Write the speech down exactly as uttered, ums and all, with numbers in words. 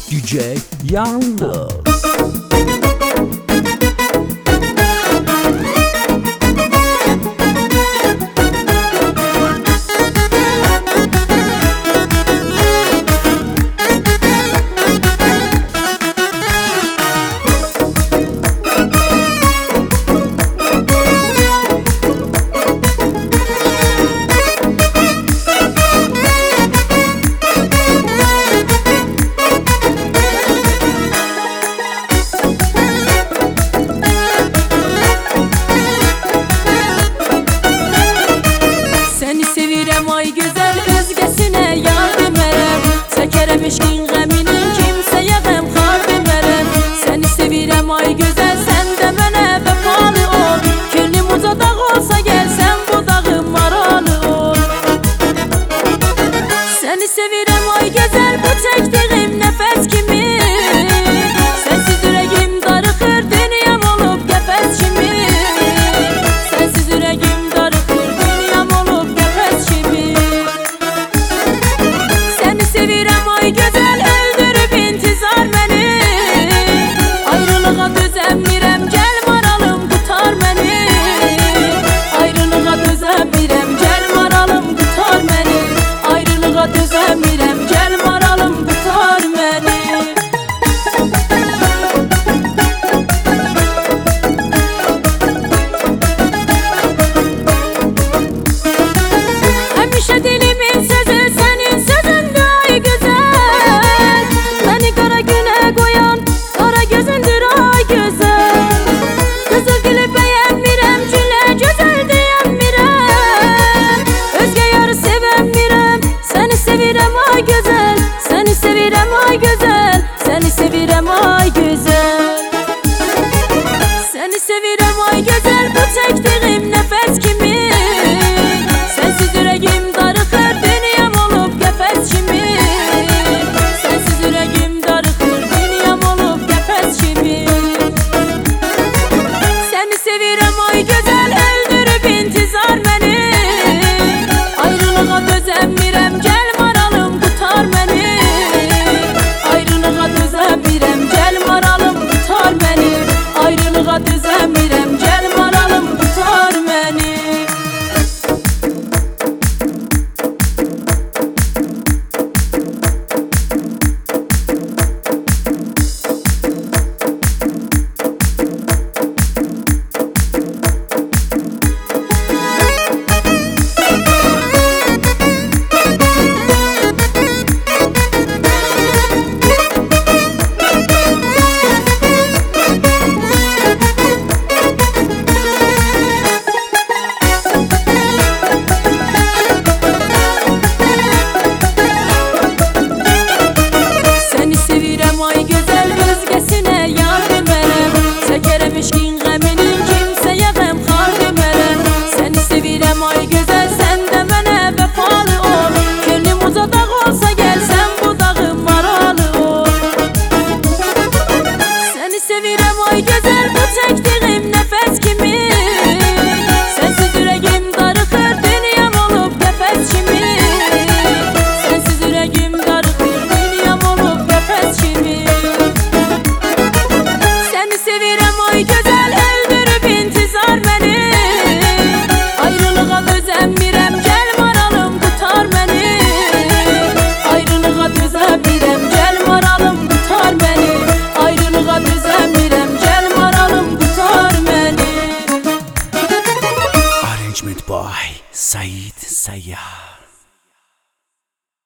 D J Yalnız. Ay güzel özgesine yardım verem, çekerem eşkin geminin kimseye gem kalbim verem. Seni sevirem ay güzel, sen de mene vefalı ol. Könlüm uca dağ olsa gelsen bu dağım maralı ol. Seni sevirem ay güzel, bu çektiğim nefes kimi. Sensiz yüreğim darıkır, dünyam olup gefes kimi. Sensiz yüreğim darıkır, dünyam olup gefes kimi. Sevirem ay güzel, öldürüp intizar beni. Ayrılığa düzenmirem, gel maralım tutar beni. Ayrılığa düzenmirem, gel maralım tutar beni. Ayrılığa düzenmirem, gel maralım tutar beni. Hemşe dilimin sözü senin sözün. Sevirem ay güzel, seni sevirem ay güzel, seni sevirem ay güzel. Seni sevirem ay güzel, bu çektiğim nefes kimi. Sensiz yüreğim darıkır, dünyam olup gefes kimi. Sensiz yüreğim darıkır, dünyam olup gefes kimi. Seni sevirem ay güzel, öldürüp intizar beni. Ayrılığa düzenmirem, gel beni. Ayrılığa düzenmirem, gel maralım tutar beni. Ayrılığa düzenmirem, gel maralım tutar beni. Ay güzel özgesine yardım verem, çekerem eşkin geminin kimseye gem kalbim verem. Seni sevirem ay güzel, sen de mene vefalı ol. Könlüm uca dağ olsa gelsen bu dağım maralı ol. Seni sevirem ay güzel, bu çektiğim nefes kimi. Sensiz yüreğim darıkır, dünyam olup gefes kimi. Sensiz yüreğim darıkır, dünyam olup gefes kimi. Sevirem ay güzel, öldürüp intizar beni. Ayrılığa düzenmirem, gel maralım tutar beni. Ayrılığa düzenmirem, gel maralım tutar beni. Ayrılığa düzenmirem, gel maralım tutar beni. Arrangement by Said Sayyah.